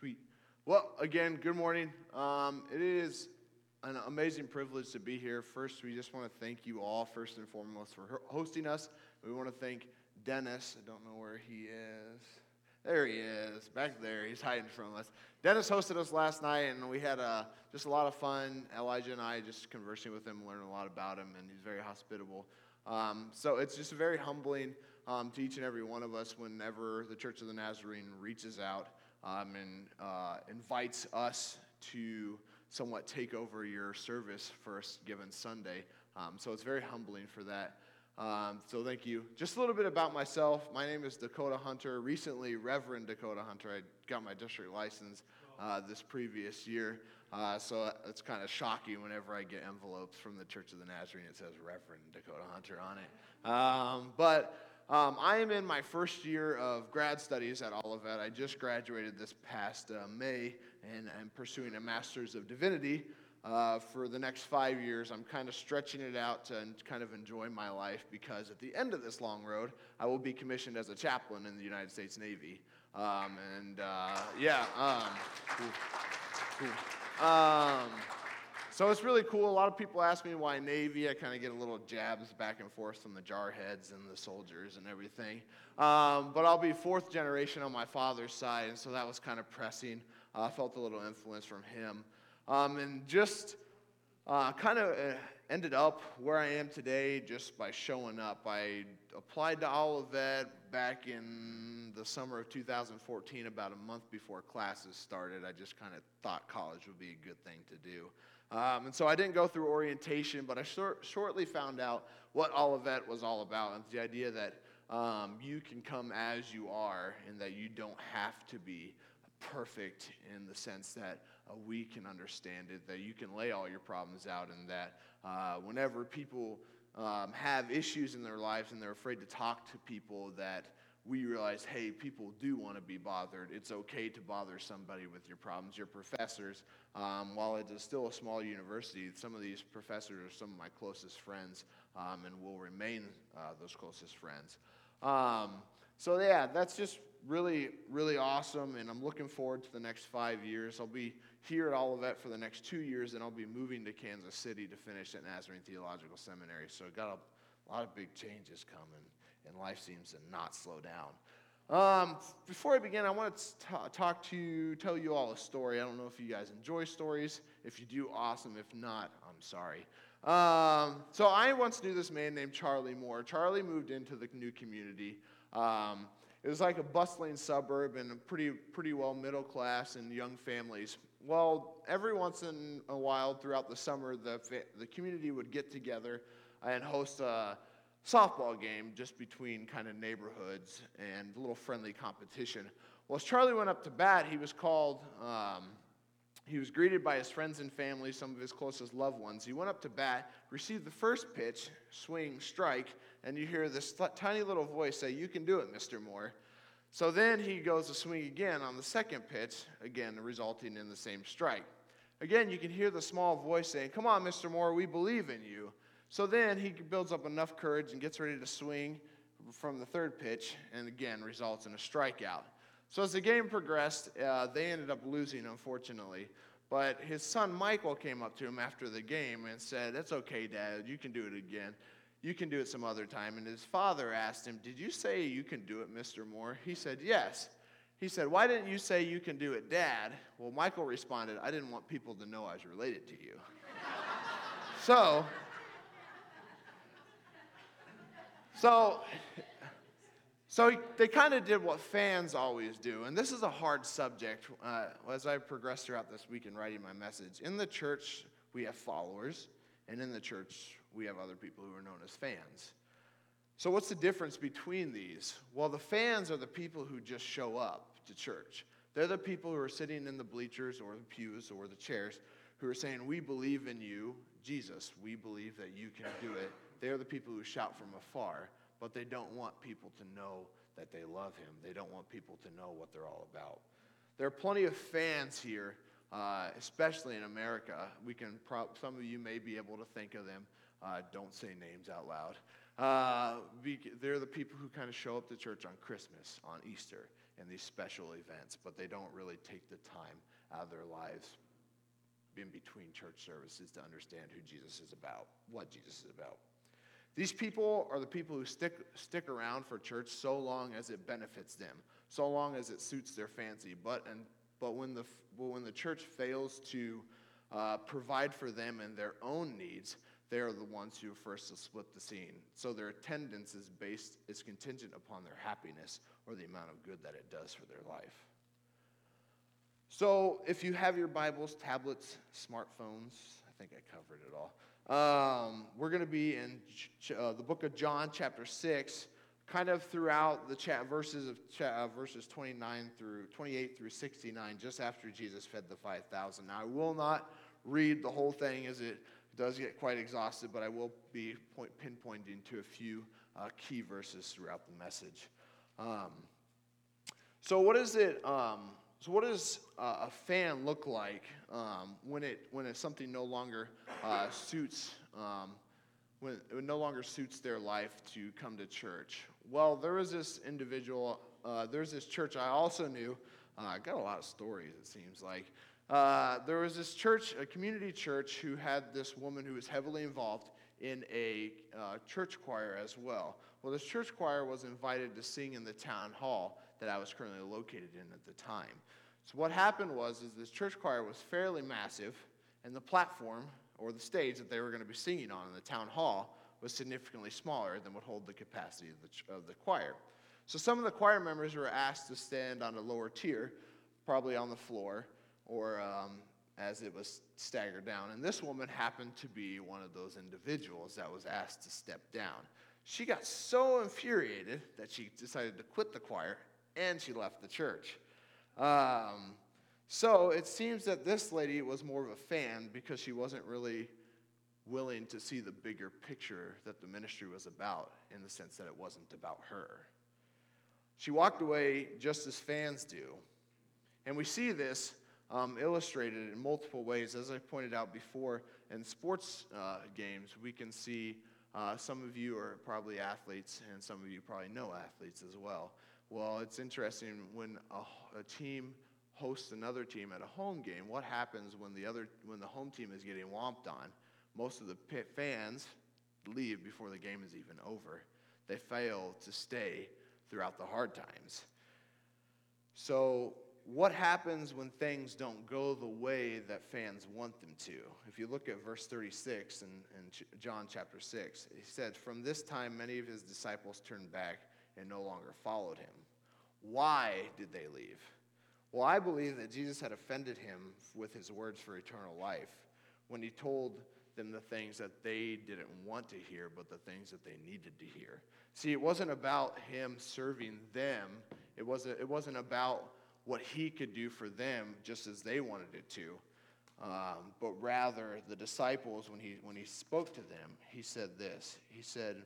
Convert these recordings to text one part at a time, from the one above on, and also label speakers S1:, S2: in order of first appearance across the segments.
S1: Sweet. Well, again, good morning. It is an amazing privilege to be here. First, we just want to thank you all, first and foremost, for hosting us. We want to thank Dennis. I don't know where he is. There he is, back there. He's hiding from us. Dennis hosted us last night, and we had just a lot of fun. Elijah and I just conversing with him, learning a lot about him, and he's very hospitable. So it's just very humbling to each and every one of us whenever the Church of the Nazarene reaches out and invites us to somewhat take over your service for a given Sunday. So it's very humbling for that. So thank you. Just a little bit about myself. My name is Dakota Hunter, recently Reverend Dakota Hunter. I got my district license this previous year. So it's kind of shocking whenever I get envelopes from the Church of the Nazarene. It says Reverend Dakota Hunter on it. But I am in my first year of grad studies at Olivet. I just graduated this past May, and I'm pursuing a Master's of Divinity. For the next 5 years, I'm kind of stretching it out to kind of enjoy my life, because at the end of this long road, I will be commissioned as a chaplain in the United States Navy. So it's really cool. A lot of people ask me why Navy. I kind of get a little jabs back and forth from the jarheads and the soldiers and everything. But I'll be fourth generation on my father's side, and so that was kind of pressing. I felt a little influence from him. And just kind of ended up where I am today just by showing up. I applied to Olivet back in the summer of 2014, about a month before classes started. I just kind of thought college would be a good thing to do. And so I didn't go through orientation, but I shortly found out what Olivet was all about, and the idea that you can come as you are, and that you don't have to be perfect in the sense that we can understand it, that you can lay all your problems out, and that whenever people have issues in their lives and they're afraid to talk to people, that we realize, hey, people do want to be bothered. It's okay to bother somebody with your problems. Your professors, while it is still a small university, some of these professors are some of my closest friends and will remain those closest friends. So yeah, that's just really, really awesome, and I'm looking forward to the next 5 years. I'll be here at Olivet for the next 2 years, and I'll be moving to Kansas City to finish at Nazarene Theological Seminary. So I've got a lot of big changes coming, and life seems to not slow down. Before I begin, I want to tell you all a story. I don't know if you guys enjoy stories. If you do, awesome. If not, I'm sorry. So I once knew this man named Charlie Moore. Charlie moved into the new community. It was like a bustling suburb and a pretty well middle class and young families. Well, every once in a while throughout the summer, the community would get together and host a softball game just between kind of neighborhoods and a little friendly competition. Well, as Charlie went up to bat, he was greeted by his friends and family, some of his closest loved ones. He went up to bat, received the first pitch, swing, strike, and you hear this tiny little voice say, "You can do it, Mr. Moore." So then he goes to swing again on the second pitch, again resulting in the same strike. Again, you can hear the small voice saying, "Come on, Mr. Moore, we believe in you." So then he builds up enough courage and gets ready to swing from the third pitch, and again results in a strikeout. So as the game progressed, they ended up losing, unfortunately. But his son Michael came up to him after the game and said, "It's okay, Dad, you can do it again. You can do it some other time." And his father asked him, "Did you say you can do it, Mr. Moore?" He said, "Yes." He said, "Why didn't you say you can do it, Dad?" Well, Michael responded, "I didn't want people to know I was related to you." So they kind of did what fans always do, and this is a hard subject as I progress throughout this week in writing my message. In the church, we have followers, and in the church, we have other people who are known as fans. So what's the difference between these? Well, the fans are the people who just show up to church. They're the people who are sitting in the bleachers or the pews or the chairs who are saying, "We believe in you, Jesus. We believe that you can do it." They're the people who shout from afar, but they don't want people to know that they love him. They don't want people to know what they're all about. There are plenty of fans here, especially in America. Some of you may be able to think of them. Don't say names out loud. They're the people who kind of show up to church on Christmas, on Easter, and these special events, but they don't really take the time out of their lives in between church services to understand who Jesus is about, what Jesus is about. These people are the people who stick around for church so long as it benefits them, so long as it suits their fancy. But when the church fails to provide for them and their own needs, they are the ones who first to split the scene. So their attendance is contingent upon their happiness or the amount of good that it does for their life. So if you have your Bibles, tablets, smartphones, I think I covered it all. We're going to be in the book of John, chapter 6, kind of throughout the verses 28 through 69, just after Jesus fed the 5,000. Now, I will not read the whole thing as it does get quite exhaustive, but I will be pinpointing to a few key verses throughout the message. So what does a fan look like when something no longer suits when it no longer suits their life to come to church? Well, there was this individual. There's this church I also knew. I got a lot of stories. It seems like there was this church, a community church, who had this woman who was heavily involved in a church choir as well. Well, this church choir was invited to sing in the town hall that I was currently located in at the time. So what happened is this church choir was fairly massive, and the platform, or the stage that they were going to be singing on in the town hall, was significantly smaller than would hold the capacity of the choir. So some of the choir members were asked to stand on a lower tier, probably on the floor, or as it was staggered down. And this woman happened to be one of those individuals that was asked to step down. She got so infuriated that she decided to quit the choir, and she left the church. So it seems that this lady was more of a fan because she wasn't really willing to see the bigger picture that the ministry was about, in the sense that it wasn't about her. She walked away just as fans do. And we see this illustrated in multiple ways. As I pointed out before, in sports games, we can see some of you are probably athletes, and some of you probably know athletes as well. Well, it's interesting when a team hosts another team at a home game. What happens when the home team is getting whomped on? Most of the fans leave before the game is even over. They fail to stay throughout the hard times. So what happens when things don't go the way that fans want them to? If you look at verse 36 in John chapter 6, he said, "From this time many of his disciples turned back and no longer followed him." Why did they leave? Well, I believe that Jesus had offended him with his words for eternal life when he told them the things that they didn't want to hear, but the things that they needed to hear. See, it wasn't about him serving them. It wasn't about what he could do for them just as they wanted it to. But rather, the disciples, when he spoke to them, he said this. He said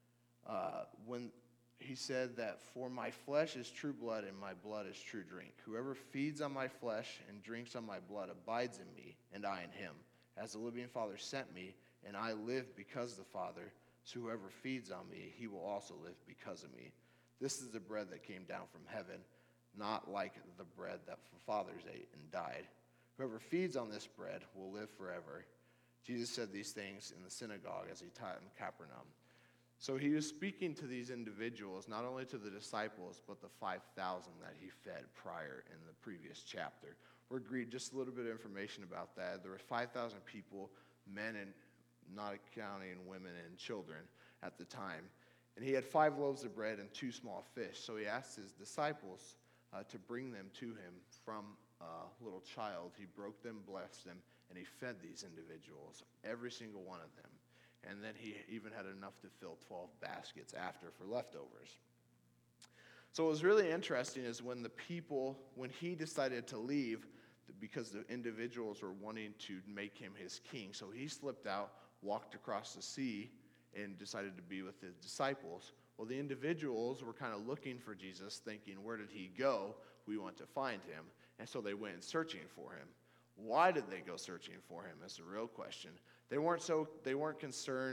S1: that, "For my flesh is true blood, and my blood is true drink. Whoever feeds on my flesh and drinks on my blood abides in me, and I in him. As the living Father sent me, and I live because of the Father, so whoever feeds on me, he will also live because of me. This is the bread that came down from heaven, not like the bread that the fathers ate and died. Whoever feeds on this bread will live forever." Jesus said these things in the synagogue as he taught in Capernaum. So he was speaking to these individuals, not only to the disciples, but the 5,000 that he fed prior in the previous chapter. We're agreed just a little bit of information about that. There were 5,000 people, men and not counting women and children at the time. And he had 5 loaves of bread and 2 small fish. So he asked his disciples to bring them to him from a little child. He broke them, blessed them, and he fed these individuals, every single one of them. And then he even had enough to fill 12 baskets after for leftovers. So what was really interesting is when he decided to leave, because the individuals were wanting to make him his king. So he slipped out, walked across the sea, and decided to be with his disciples. Well, the individuals were kind of looking for Jesus, thinking, where did he go? We want to find him. And so they went searching for him. Why did they go searching for him? That's the real question. They weren't concerned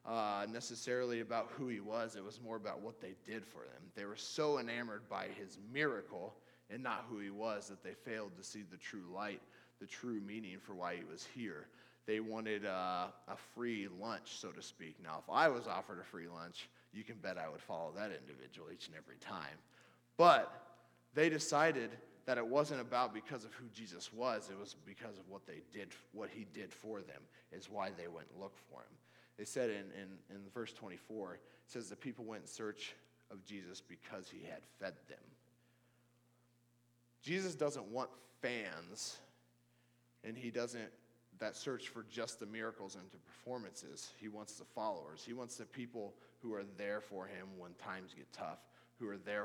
S1: necessarily about who he was. It was more about what they did for him. They were so enamored by his miracle and not who he was that they failed to see the true light, the true meaning for why he was here. They wanted a free lunch, so to speak. Now, if I was offered a free lunch, you can bet I would follow that individual each and every time. But they decided that it wasn't about because of who Jesus was. It was because of what they did, what he did for them is why they went and looked for him. They said in verse 24, it says the people went in search of Jesus because he had fed them. Jesus doesn't want fans, and he doesn't that search for just the miracles and the performances. He wants the followers. He wants the people who are there for him when times get tough, who are there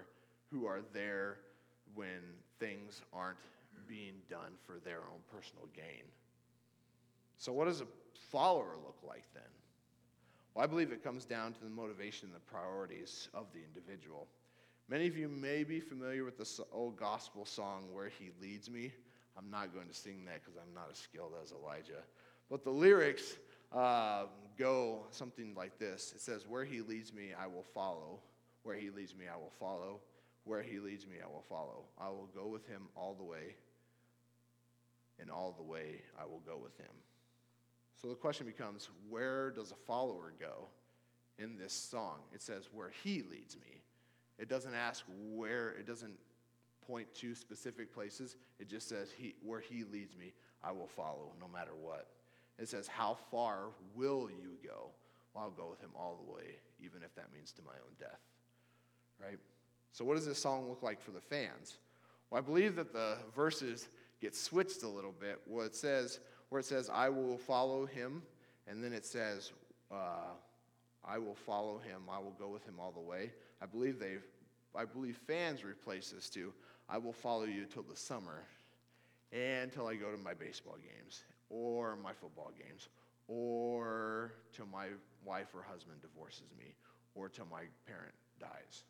S1: when things aren't being done for their own personal gain. So what does a follower look like then? Well, I believe it comes down to the motivation and the priorities of the individual. Many of you may be familiar with the old gospel song, Where He Leads Me. I'm not going to sing that because I'm not as skilled as Elijah. But the lyrics go something like this. It says, where he leads me, I will follow. Where he leads me, I will follow. Where he leads me, I will follow. I will go with him all the way, and all the way I will go with him. So the question becomes, where does a follower go in this song? It says, where he leads me. It doesn't ask where, it doesn't point to specific places. It just says, where he leads me, I will follow no matter what. It says, how far will you go? Well, I'll go with him all the way, even if that means to my own death. Right? So what does this song look like for the fans? Well, I believe that the verses get switched a little bit. Where it says, I will follow him, and then it says, I will follow him, I will go with him all the way. I believe fans replace this to, I will follow you till the summer, and until I go to my baseball games, or my football games, or till my wife or husband divorces me, or till my parent dies.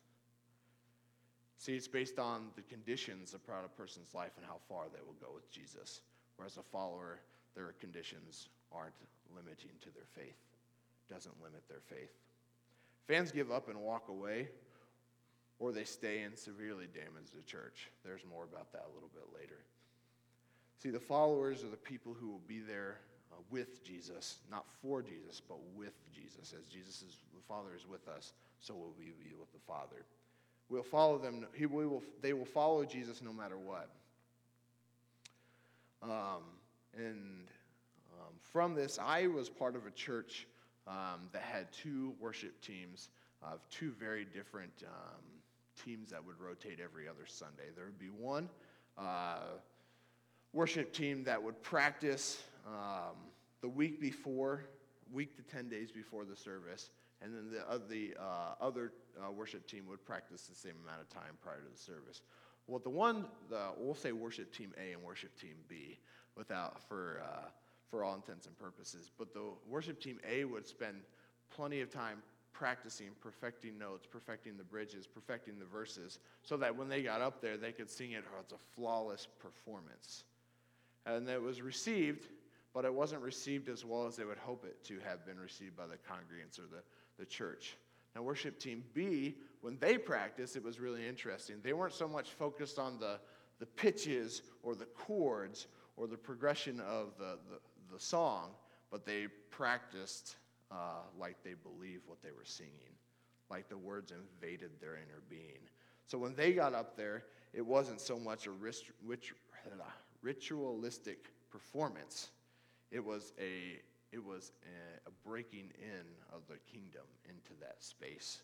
S1: See, it's based on the conditions about a person's life and how far they will go with Jesus. Whereas a follower, their conditions aren't limiting to their faith. Doesn't limit their faith. Fans give up and walk away, or they stay and severely damage the church. There's more about that a little bit later. See, the followers are the people who will be there with Jesus, not for Jesus, but with Jesus. As the Father is with us, so will we be with the Father. We'll follow them. They will follow Jesus no matter what. From this, I was part of a church that had two worship teams of two very different teams that would rotate every other Sunday. There would be one worship team that would practice the week to 10 days before the service, and then the other worship team would practice the same amount of time prior to the service. Well, we'll say worship team A and worship team B, for all intents and purposes. But the worship team A would spend plenty of time practicing, perfecting notes, perfecting the bridges, perfecting the verses, so that when they got up there, they could sing it as a flawless performance. And it was received, but it wasn't received as well as they would hope it to have been received by the congregants or the church. Now, worship team B, when they practiced, it was really interesting. They weren't so much focused on the pitches or the chords or the progression of the song, but they practiced like they believed what they were singing, like the words invaded their inner being. So when they got up there, it wasn't so much a ritualistic performance. It was a breaking in of the kingdom into that space.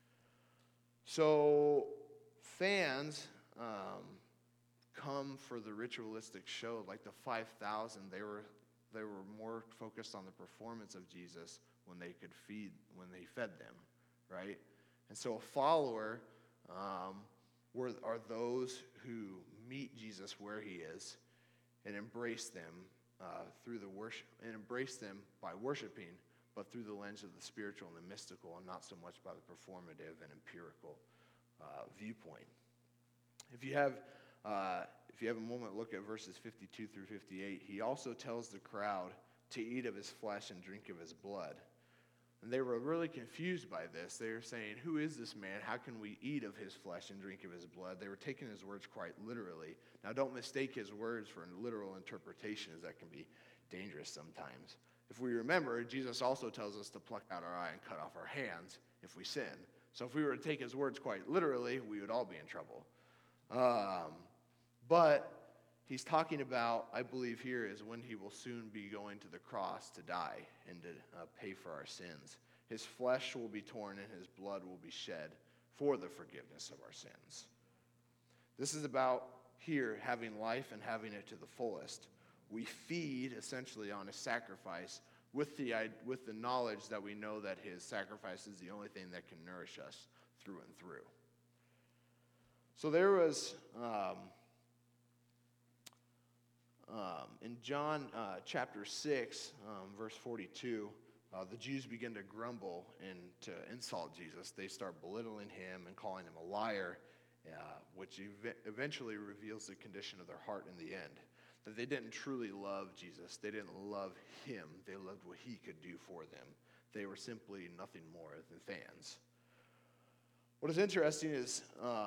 S1: So fans come for the ritualistic show, like the 5,000. They were more focused on the performance of Jesus when they fed them, right? And so a follower are those who meet Jesus where he is and embrace them through the worship, and embrace them by worshiping, but through the lens of the spiritual and the mystical, and not so much by the performative and empirical viewpoint. If you have a moment, look at verses 52 through 58. He also tells the crowd to eat of his flesh and drink of his blood. And they were really confused by this. They were saying, who is this man? How can we eat of his flesh and drink of his blood? They were taking his words quite literally. Now, don't mistake his words for literal interpretations. That can be dangerous sometimes. If we remember, Jesus also tells us to pluck out our eye and cut off our hands if we sin. So if we were to take his words quite literally, we would all be in trouble. But he's talking about, I believe here, is when he will soon be going to the cross to die and to pay for our sins. His flesh will be torn and his blood will be shed for the forgiveness of our sins. This is about here having life and having it to the fullest. We feed essentially on his sacrifice with the knowledge that we know that his sacrifice is the only thing that can nourish us through and through. So there was, in John chapter 6, verse 42, the Jews begin to grumble and to insult Jesus. They start belittling him and calling him a liar, which eventually reveals the condition of their heart in the end. That they didn't truly love Jesus. They didn't love him. They loved what he could do for them. They were simply nothing more than fans. What is interesting is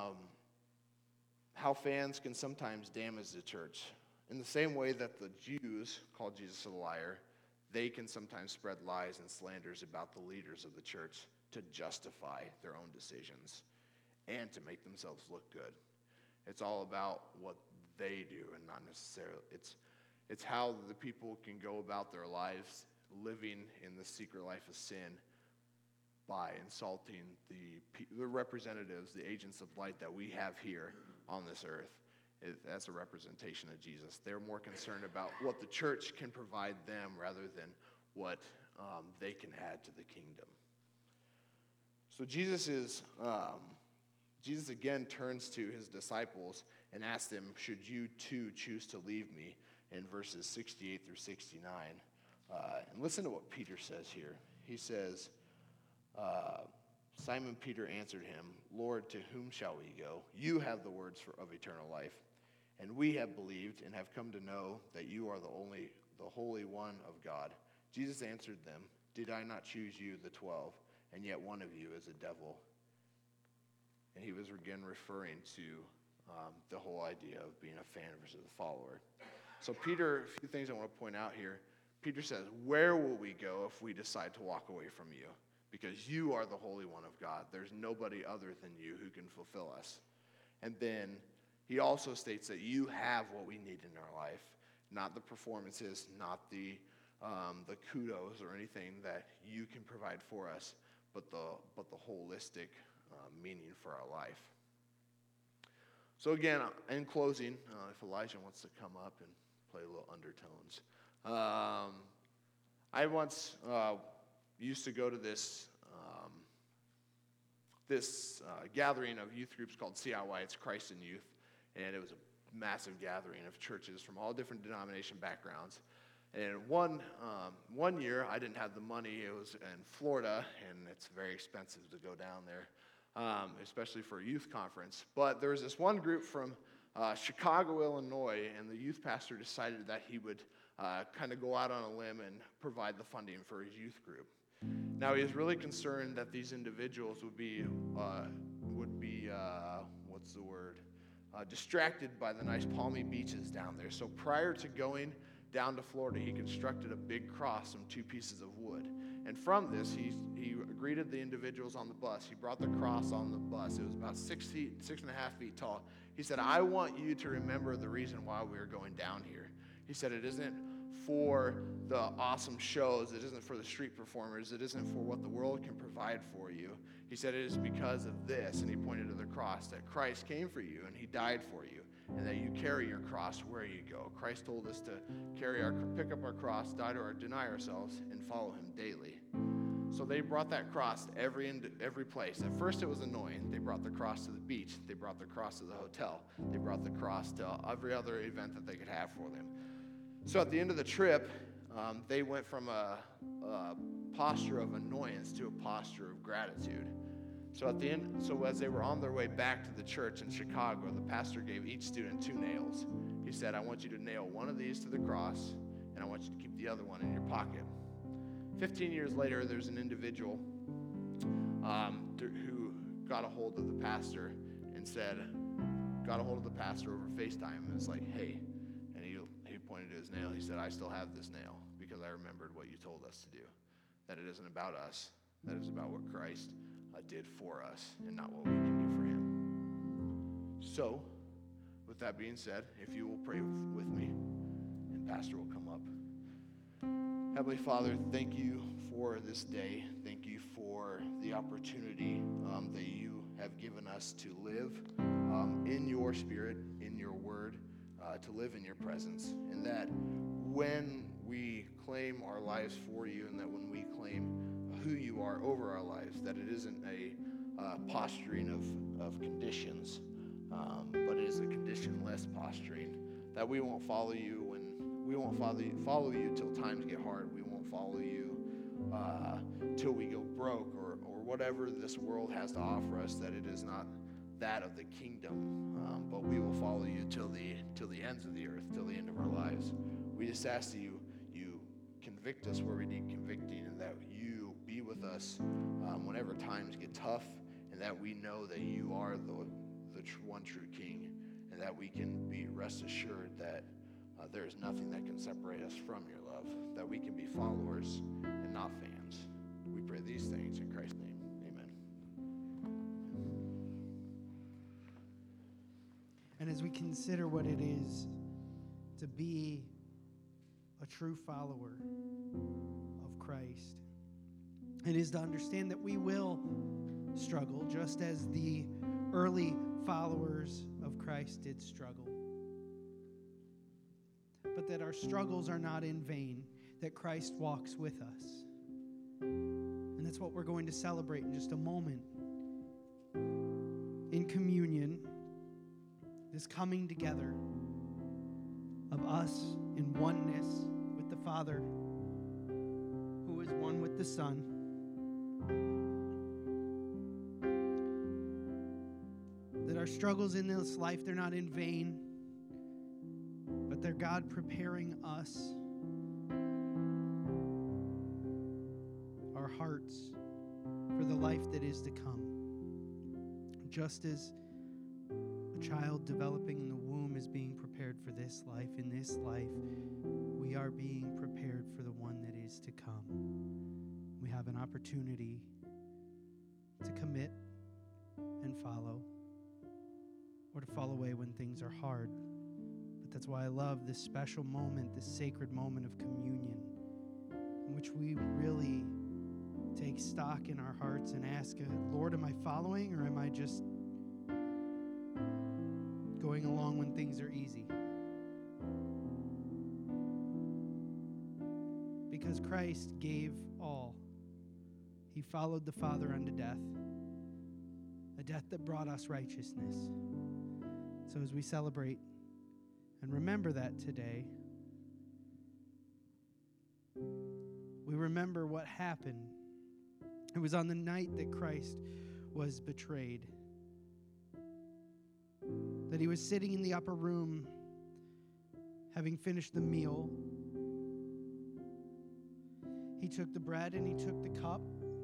S1: how fans can sometimes damage the church. In the same way that the Jews called Jesus a liar, they can sometimes spread lies and slanders about the leaders of the church to justify their own decisions and to make themselves look good. It's all about what they do and not necessarily, it's how the people can go about their lives living in the secret life of sin by insulting the representatives, the agents of light that we have here on this earth. That's a representation of Jesus. They're more concerned about what the church can provide them rather than what they can add to the kingdom. So Jesus again turns to his disciples and asks them, should you too choose to leave me, in verses 68 through 69. And listen to what Peter says here. He says, Simon Peter answered him, Lord, to whom shall we go? You have the words of eternal life. And we have believed and have come to know that you are the Holy One of God. Jesus answered them, did I not choose you, the 12, and yet one of you is a devil? And he was again referring to the whole idea of being a fan versus a follower. So Peter, a few things I want to point out here. Peter says, where will we go if we decide to walk away from you? Because you are the Holy One of God. There's nobody other than you who can fulfill us. And then he also states that you have what we need in our life, not the performances, not the kudos or anything that you can provide for us, but the holistic meaning for our life. So again, in closing, if Elijah wants to come up and play a little undertones. I once used to go to this gathering of youth groups called CIY. It's Christ in Youth. And it was a massive gathering of churches from all different denomination backgrounds. And one year, I didn't have the money. It was in Florida, and it's very expensive to go down there, especially for a youth conference. But there was this one group from Chicago, Illinois, and the youth pastor decided that he would kind of go out on a limb and provide the funding for his youth group. Now, he was really concerned that these individuals would be distracted by the nice palmy beaches down there. So prior to going down to Florida, he constructed a big cross from 2 pieces of wood. And from this, he greeted the individuals on the bus. He brought the cross on the bus. It was about 6.5 feet tall. He said, I want you to remember the reason why we are going down here. He said, it isn't for the awesome shows. It isn't for the street performers. It isn't for what the world can provide for you. He said it is because of this, and he pointed to the cross, that Christ came for you, and he died for you, and that you carry your cross where you go. Christ told us to pick up our cross, deny ourselves, and follow him daily. So they brought that cross to every place. At first it was annoying. They brought the cross to the beach. They brought the cross to the hotel. They brought the cross to every other event that they could have for them. So at the end of the trip, they went from a posture of annoyance to a posture of gratitude. So as they were on their way back to the church in Chicago, the pastor gave each student 2 nails. He said, I want you to nail one of these to the cross, and I want you to keep the other one in your pocket. 15 years later, there's an individual who got a hold of the pastor and got a hold of the pastor over FaceTime and was like, hey, and he pointed to his nail. He said, I still have this nail because I remembered what you told us to do, that it isn't about us, that it's about what Christ did for us and not what we can do for him. So, with that being said, if you will pray with me, and Pastor will come up. Heavenly Father, thank you for this day. Thank you for the opportunity that you have given us to live in your spirit, in your word, to live in your presence. And that when we claim our lives for you, and that when we claim who you are over our lives, that it isn't a posturing of conditions, but it is a condition-less posturing, that we won't follow you when we won't follow you till times get hard. We won't follow you till we go broke or whatever this world has to offer us, that it is not that of the kingdom, but we will follow you till the ends of the earth, till the end of our lives. We just ask that you convict us where we need convicting, and that you be with us whenever times get tough, and that we know that you are the one true King, and that we can be rest assured that there is nothing that can separate us from your love, that we can be followers and not fans. We pray these things in Christ's name. Amen.
S2: And as we consider what it is to be a true follower of Christ, it is to understand that we will struggle just as the early followers of Christ did struggle. But that our struggles are not in vain, that Christ walks with us. And that's what we're going to celebrate in just a moment. In communion, this coming together of us in oneness with the Father, who is one with the Son. That our struggles in this life, they're not in vain, but they're God preparing us, our hearts, for the life that is to come. Just as a child developing in the womb is being prepared for this life, in this life, we are being prepared for the one that is to come. We have an opportunity to commit and follow, or to fall away when things are hard. But that's why I love this special moment, this sacred moment of communion, in which we really take stock in our hearts and ask, Lord, am I following, or am I just going along when things are easy? Because Christ gave all. He followed the Father unto death, a death that brought us righteousness. So as we celebrate and remember that today, we remember what happened. It was on the night that Christ was betrayed, that he was sitting in the upper room, having finished the meal. He took the bread and he took the cup.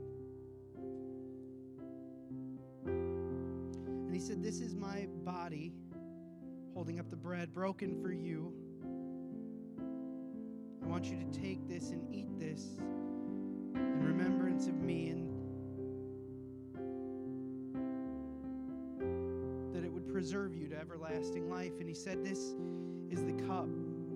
S2: And he said, "This is my body," holding up the bread, "broken for you. I want you to take this and eat this in remembrance of me," and that it would preserve you to everlasting life. And he said, "This is the cup,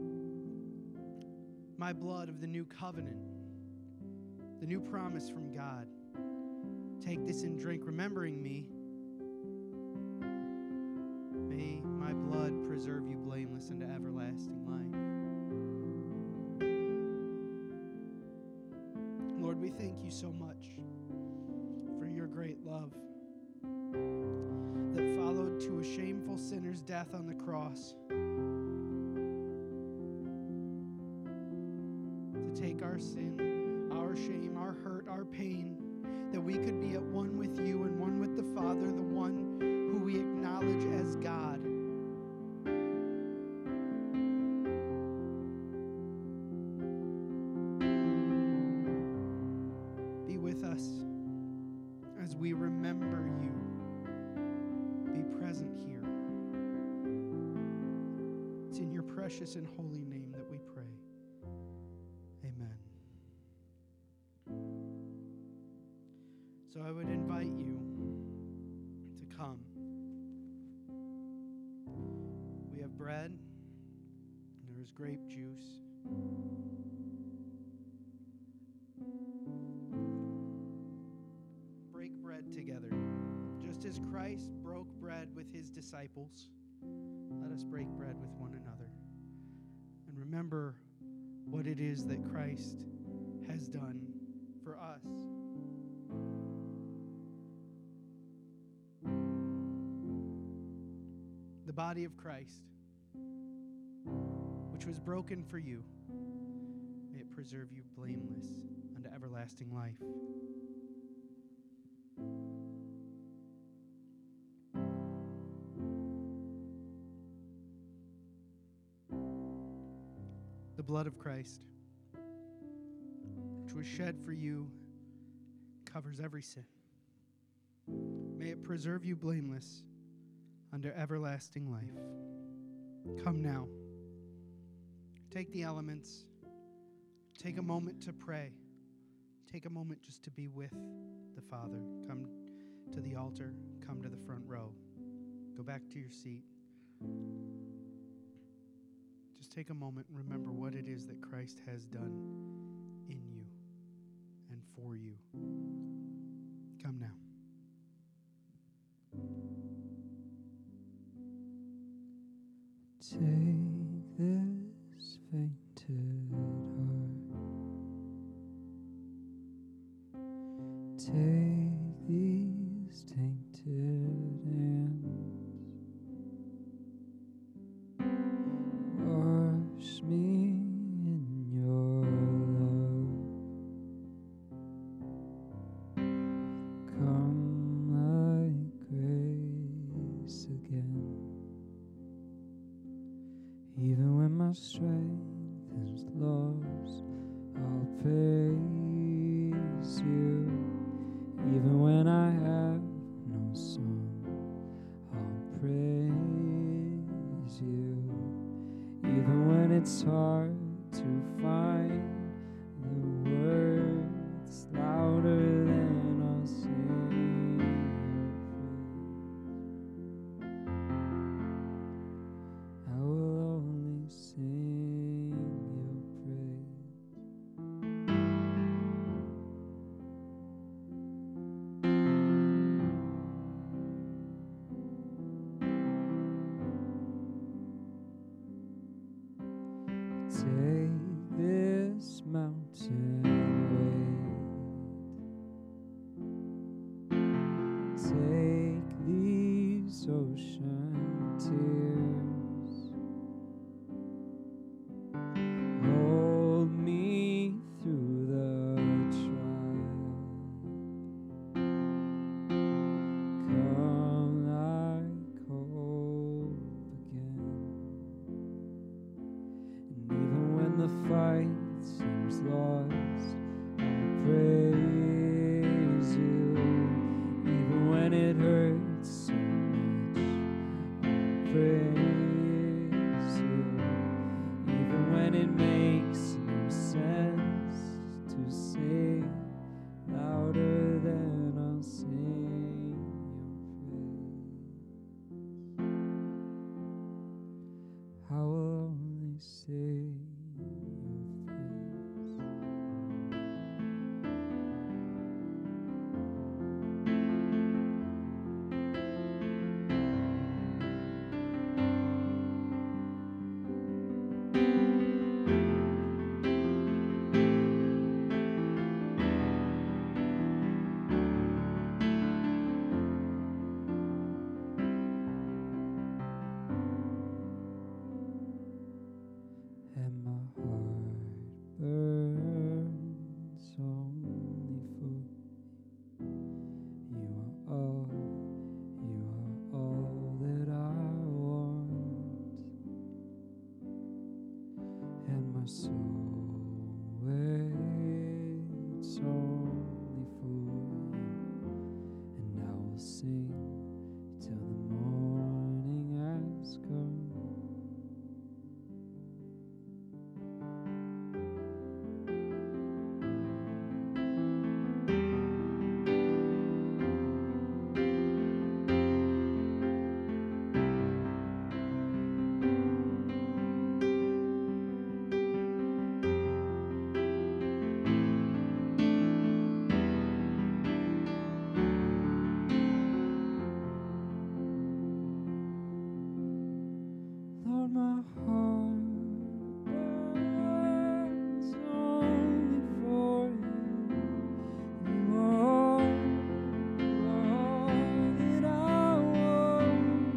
S2: my blood of the new covenant, the new promise from God. Take this and drink, remembering me. May my blood preserve you blameless unto everlasting life." Lord, we thank you so much for your great love that followed to a shameful sinner's death on the cross, to take our sin, our shame, our hurt, our pain, that we could be at one with you and one with the Father, the one who we acknowledge as God. we remember you, be present here. It's in your precious and holy name that we pray. Amen. So I would invite you to come. We have bread. There's grape juice. Break bread together. Just as Christ broke bread with his disciples, let us break bread with one another. And remember what it is that Christ has done for us. The body of Christ, which was broken for you, may it preserve you blameless unto everlasting life. The blood of Christ, which was shed for you, covers every sin. May it preserve you blameless unto everlasting life. Come now. Take the elements. Take a moment to pray. Take a moment just to be with the Father. Come to the altar. Come to the front row. Go back to your seat. Just take a moment and remember what it is that Christ has done in you and for you. Come now.
S3: Take this fainted heart, take these tainted hands, wash me in your love, come like grace again. Even when my strength is lost, I'll praise you. Even when I have no song, I'll praise you. Even when it's hard to find the words louder than I'll sing your praise. I will only sing your praise. Take this mountain weight, take these ocean tears, hold me through the trial, come like hope again. And even when the fight seems lost, I'll praise you. Even when it hurts so much, I'll praise you. Even when it makes no sense to sing louder than I'll sing your praise. I will only sing your praise. And my heart burns only for you. You are all that I want. And my soul waits only for you. my heart burns only for you. You are all that I want,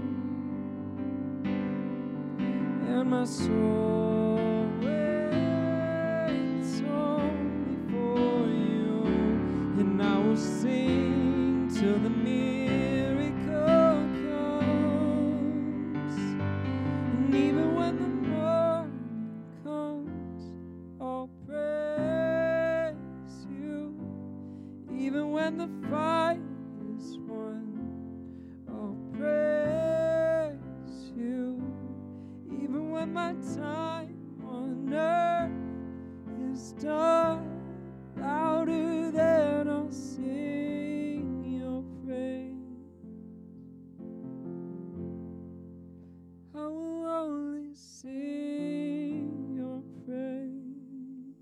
S3: and my soul waits only for you. And I will sing till the miracle comes. And even when the morning comes, I'll praise you. Even when the fight is won, I'll praise you. Even when my time on earth is done, louder than I'll sing your praise. I will only sing your praise.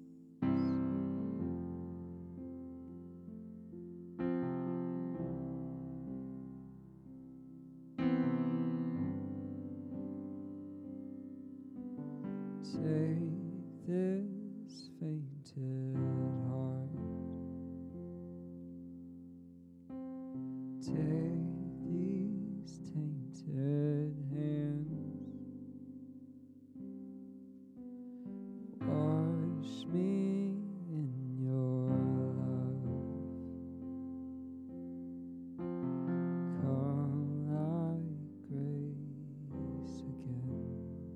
S3: Take this fainted heart, take these tainted hands, wash me in your love, come like grace again.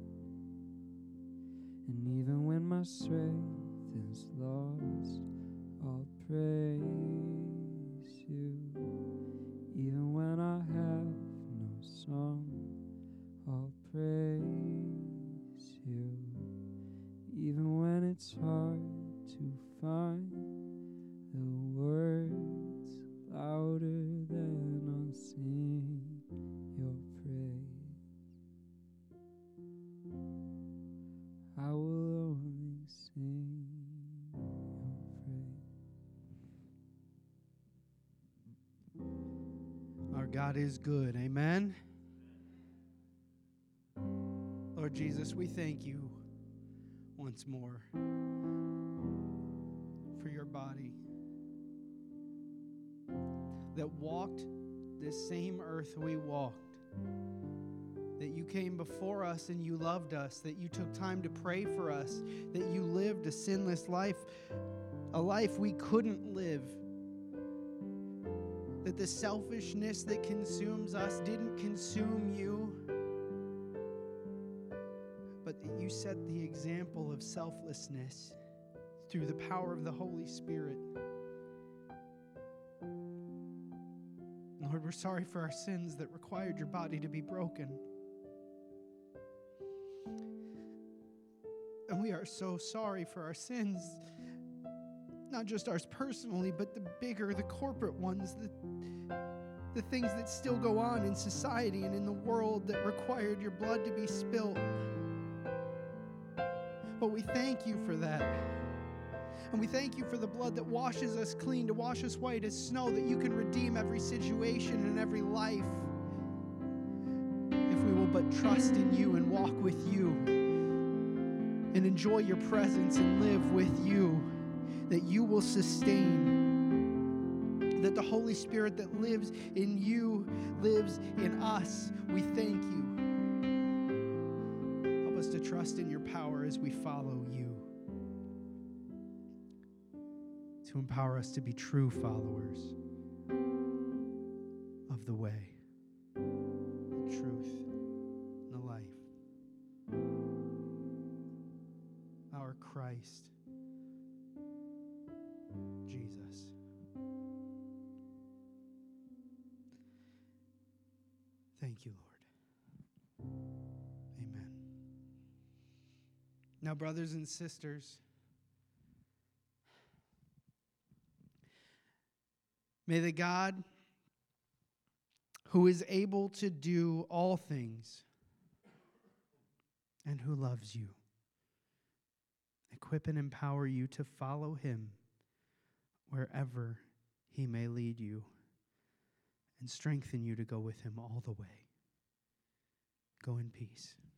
S3: And even when my strength is lost, I'll praise you. Even when I have no song, I'll praise you. Even when it's hard to find the words louder than I'll sing your praise. I will only sing your praise.
S2: Our God is good. Amen. Lord Jesus, we thank you once more for your body that walked this same earth we walked, that you came before us and you loved us, that you took time to pray for us, that you lived a sinless life, a life we couldn't live, that the selfishness that consumes us didn't consume you, but that you set the example of selflessness through the power of the Holy Spirit. Lord, we're sorry for our sins that required your body to be broken. And we are so sorry for our sins, not just ours personally, but the bigger, the corporate ones, the things that still go on in society and in the world that required your blood to be spilt. But we thank you for that. And we thank you for the blood that washes us clean, to wash us white as snow, that you can redeem every situation and every life if we will but trust in you and walk with you and enjoy your presence and live with you, that you will sustain, that the Holy Spirit that lives in you lives in us. We thank you. Help us to trust in your power as we follow you, to empower us to be true followers of the way, the truth, and the life. Our Christ, Jesus. Thank you, Lord. Amen. Now, brothers and sisters, may the God who is able to do all things and who loves you equip and empower you to follow him wherever he may lead you, and strengthen you to go with him all the way. Go in peace.